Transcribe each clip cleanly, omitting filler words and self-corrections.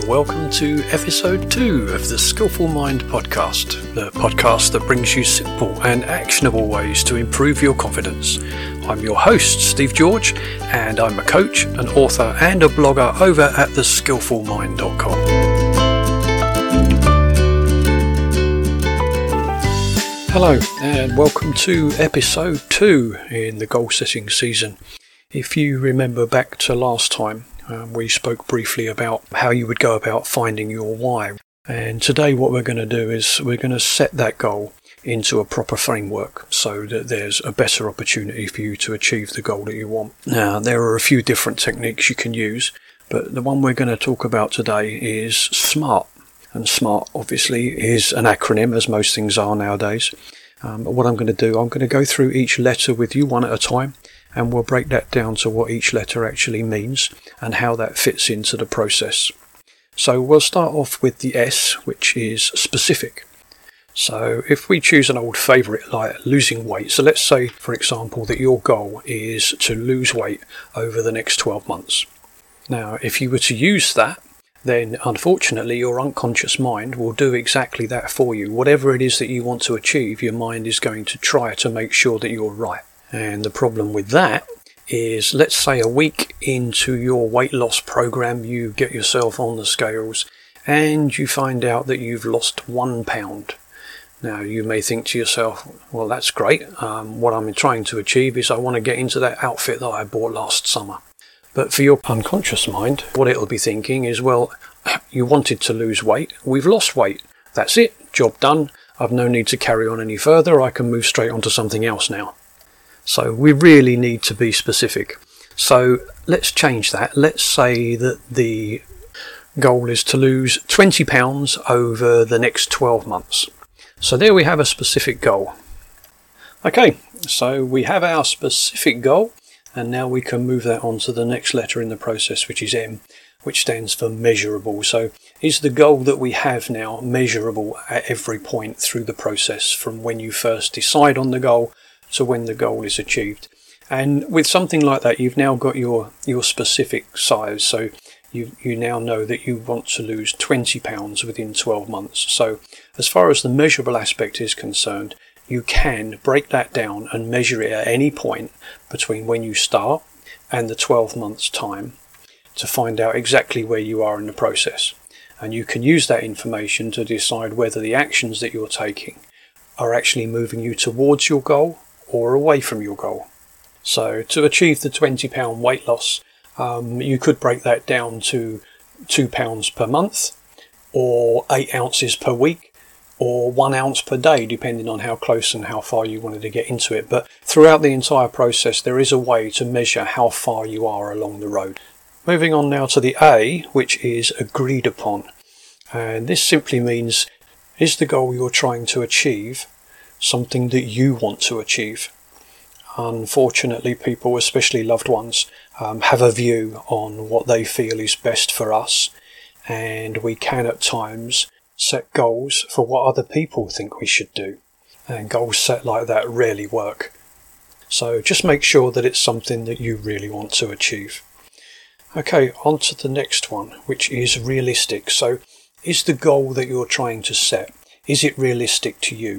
welcome to episode 2 of the Skillful Mind podcast, the podcast that brings you simple and actionable ways to improve your confidence. I'm your host, Steve George, and I'm a coach, an author, and a blogger over at theskillfulmind.com. Hello, and welcome to episode 2 in the goal setting season. If you remember back to last time, we spoke briefly about how you would go about finding your why. And today what we're going to do is we're going to set that goal into a proper framework so that there's a better opportunity for you to achieve the goal that you want. Now, there are a few different techniques you can use, but the one we're going to talk about today is SMART. And SMART obviously is an acronym, as most things are nowadays. But what I'm going to do, I'm going to go through each letter with you one at a time, and we'll break that down to what each letter actually means and how that fits into the process. So we'll start off with the S, which is specific. So if we choose an old favourite like losing weight, so let's say, for example, that your goal is to lose weight over the next 12 months. Now, if you were to use that, then unfortunately your unconscious mind will do exactly that for you. Whatever it is that you want to achieve, your mind is going to try to make sure that you're right. And the problem with that is, let's say a week into your weight loss program, you get yourself on the scales and you find out that you've lost 1 pound. Now, you may think to yourself, well, that's great. What I'm trying to achieve is I want to get into that outfit that I bought last summer. But for your unconscious mind, what it'll be thinking is, well, you wanted to lose weight. We've lost weight. That's it. Job done. I've no need to carry on any further. I can move straight on to something else now. So we really need to be specific. So let's change that. Let's say that the goal is to lose 20 pounds over the next 12 months. So there we have a specific goal. Okay, so we have our specific goal, and now we can move that on to the next letter in the process, which is M, which stands for measurable. So is the goal that we have now measurable at every point through the process, from when you first decide on the goal to when the goal is achieved? And with something like that, you've now got your specific size. So you now know that you want to lose 20 pounds within 12 months. So as far as the measurable aspect is concerned, you can break that down and measure it at any point between when you start and the 12 months time to find out exactly where you are in the process. And you can use that information to decide whether the actions that you're taking are actually moving you towards your goal or away from your goal. So to achieve the 20 pound weight loss, you could break that down to 2 pounds per month, or 8 ounces per week, or 1 ounce per day, depending on how close and how far you wanted to get into it. But throughout the entire process, there is a way to measure how far you are along the road. Moving on now to the A, which is agreed upon. And this simply means, is the goal you're trying to achieve something that you want to achieve? Unfortunately, people, especially loved ones, have a view on what they feel is best for us, and we can at times set goals for what other people think we should do, and goals set like that rarely work. So just make sure that it's something that you really want to achieve. Okay, on to the next one, which is realistic. So is the goal that you're trying to set, is it realistic to you?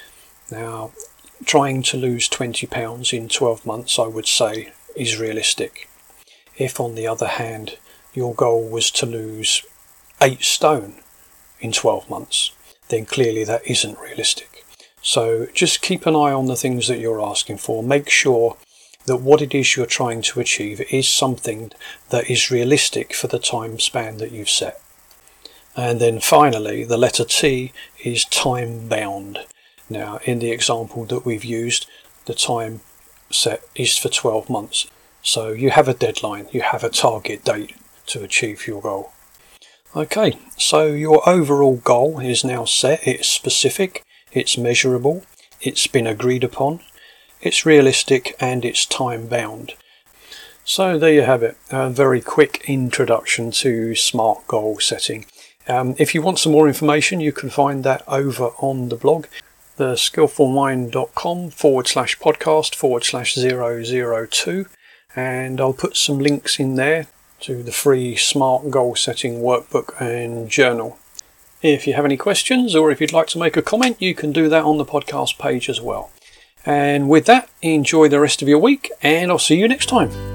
Now, trying to lose 20 pounds in 12 months, I would say, is realistic. If, on the other hand, your goal was to lose 8 stone in 12 months, then clearly that isn't realistic. So just keep an eye on the things that you're asking for. Make sure that what it is you're trying to achieve is something that is realistic for the time span that you've set. And then finally, the letter T is time bound. Now, in the example that we've used, the time set is for 12 months. So you have a deadline, you have a target date to achieve your goal. Okay, so your overall goal is now set. It's specific, it's measurable, it's been agreed upon, it's realistic, and it's time bound. So there you have it, a very quick introduction to SMART goal setting. If you want some more information, you can find that over on the blog, theskillfulmind.com/podcast/002, and I'll put some links in there to the free Smart Goal Setting Workbook and Journal. If you have any questions or if you'd like to make a comment, you can do that on the podcast page as well. And with that, enjoy the rest of your week, and I'll see you next time.